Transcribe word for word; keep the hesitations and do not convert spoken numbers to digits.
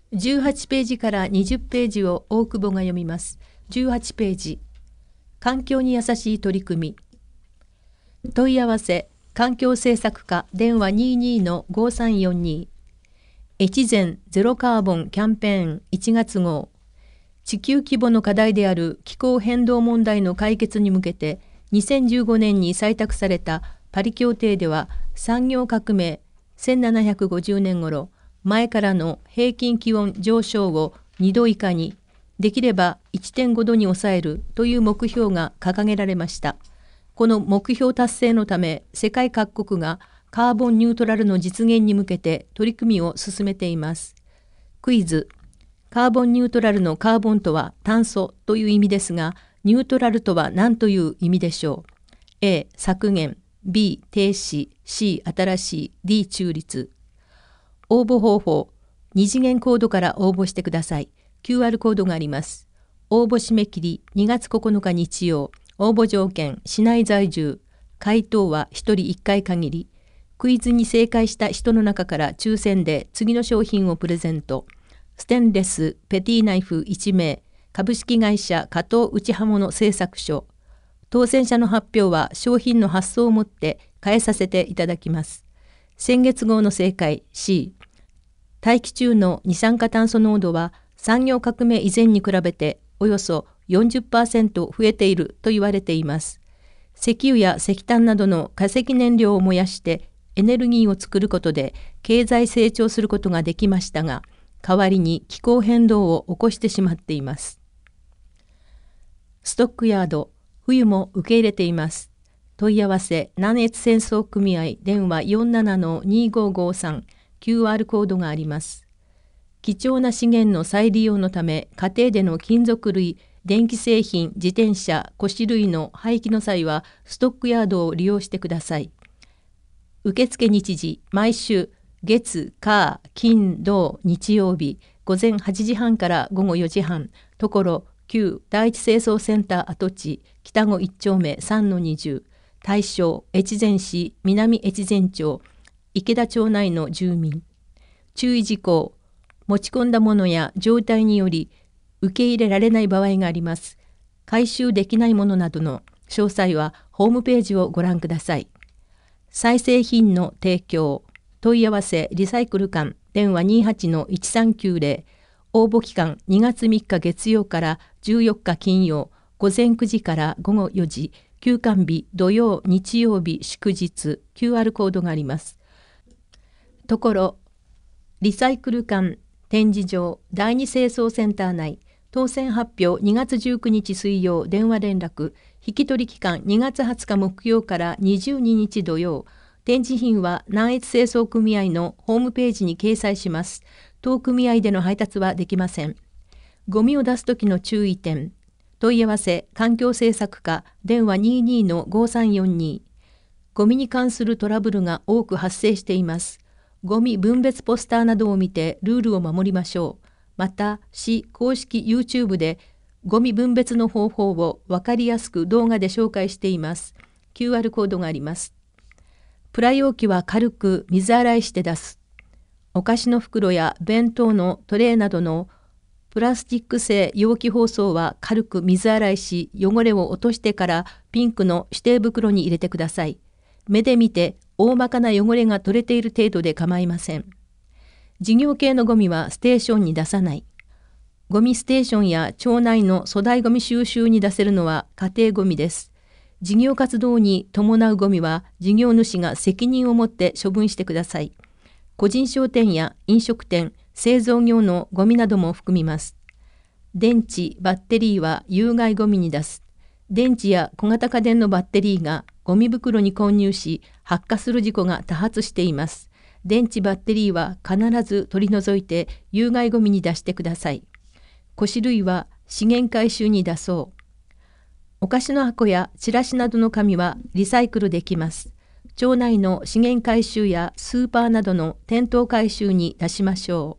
じゅうはちページからにじゅうページを大久保が読みます。じゅうはちページ、環境に優しい取り組み。問い合わせ、環境政策課電話 にじゅうに のごさんよんに。越前ゼロカーボンキャンペーンいちがつ号。地球規模の課題である気候変動問題の解決に向けて、にせんじゅうごねんに採択されたパリ協定では、産業革命せんななひゃくごじゅうねん頃、前からの平均気温上昇をにど以下に、できれば いってんご 度に抑えるという目標が掲げられました。この目標達成のため、世界各国がカーボンニュートラルの実現に向けて取り組みを進めています。クイズ。カーボンニュートラルのカーボンとは炭素という意味ですが、ニュートラルとは何という意味でしょう。A、削減、B、停止、C、新しい、D、中立。応募方法、に次元コードから応募してください。キューアール コードがあります。応募締め切りにがつここのか日曜。応募条件、市内在住。回答はひとりいっかい限り。クイズに正解した人の中から抽選で次の商品をプレゼント。ステンレスペティナイフいち名。株式会社加藤内刃物製作所。当選者の発表は商品の発送をもって変えさせていただきます。先月号の正解 C。大気中の二酸化炭素濃度は産業革命以前に比べておよそ よんじゅっパーセント 増えていると言われています。石油や石炭などの化石燃料を燃やしてエネルギーを作ることで経済成長することができましたが、代わりに気候変動を起こしてしまっています。ストックヤード、冬も受け入れています。問い合わせ、南越戦争組合電話 よんじゅうななのにごーごーさん。キューアール コードがあります。貴重な資源の再利用のため、家庭での金属類、電気製品、自転車、腰類の廃棄の際は、ストックヤードを利用してください。受付日時、毎週、月、火、金、土、日曜日、午前はちじはんから午後よじはん、ところ、旧第一清掃センター跡地、北郷いち丁目 さんのにじゅう、対象、越前市、南越前町、池田町内の住民。注意事項、持ち込んだものや状態により受け入れられない場合があります。回収できないものなどの詳細はホームページをご覧ください。再生品の提供、問い合わせリサイクル館電話 にじゅうはちのいちさんきゅうゼロ、応募期間にがつみっか月曜からじゅうよっか金曜、午前くじから午後よじ、休館日土曜日曜日祝日、キューアール コードがあります。ところ、リサイクル館展示場第二清掃センター内、当選発表にがつじゅうくにち水曜電話連絡、引き取り期間にがつはつか木曜からにじゅうににち土曜、展示品は南越清掃組合のホームページに掲載します。当組合での配達はできません。ゴミを出すときの注意点、問い合わせ環境政策課電話 にじゅうにのごさんよんに。ゴミに関するトラブルが多く発生しています。ゴミ分別ポスターなどを見てルールを守りましょう。また、市公式 YouTube でゴミ分別の方法を分かりやすく動画で紹介しています。キューアール コードがあります。プラ容器は軽く水洗いして出す。お菓子の袋や弁当のトレーなどのプラスチック製容器包装は軽く水洗いし、汚れを落としてからピンクの指定袋に入れてください。目で見て大まかな汚れが取れている程度で構いません。事業系のゴミはステーションに出さない。ゴミステーションや町内の粗大ゴミ収集に出せるのは家庭ゴミです。事業活動に伴うゴミは事業主が責任を持って処分してください。個人商店や飲食店、製造業のゴミなども含みます。電池、バッテリーは有害ゴミに出す。電池や小型家電のバッテリーがゴミ袋に混入し発火する事故が多発しています。電池バッテリーは必ず取り除いて有害ゴミに出してください。腰類は資源回収に出そう。お菓子の箱やチラシなどの紙はリサイクルできます。町内の資源回収やスーパーなどの店頭回収に出しましょう。